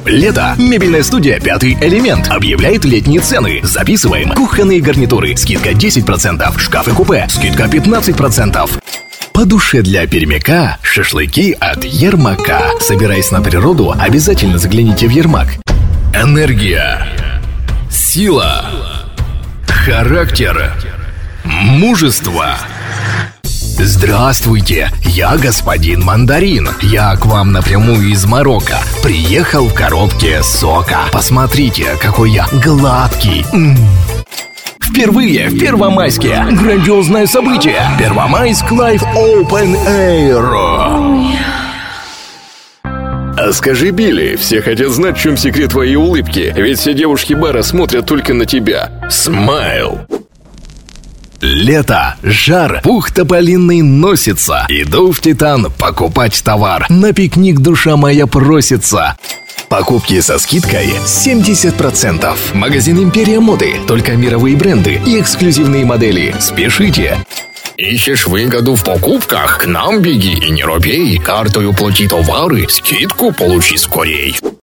Лето. Мебельная студия «Пятый элемент» объявляет летние цены. Записываем. Кухонные гарнитуры. Скидка 10%. Шкафы-купе. Скидка 15%. По душе для пермяка шашлыки от Ермака. Собираясь на природу, обязательно загляните в Ермак. Энергия. Сила. Характер. Мужество. Здравствуйте, я господин Мандарин. Я к вам напрямую из Марокко. Приехал в коробке сока. Посмотрите, какой я гладкий. Впервые в Первомайске грандиозное событие. Первомайск Live Open Air. А скажи, Билли, все хотят знать, в чем секрет твоей улыбки. Ведь все девушки бара смотрят только на тебя. Смайл. Лето, жар, пух тополиный носится. Иду в Титан покупать товар. На пикник душа моя просится. Покупки со скидкой 70%. Магазин «Империя моды». Только мировые бренды и эксклюзивные модели. Спешите. Ищешь выгоду в покупках? К нам беги и не робей. Картой уплати товары, скидку получи скорей.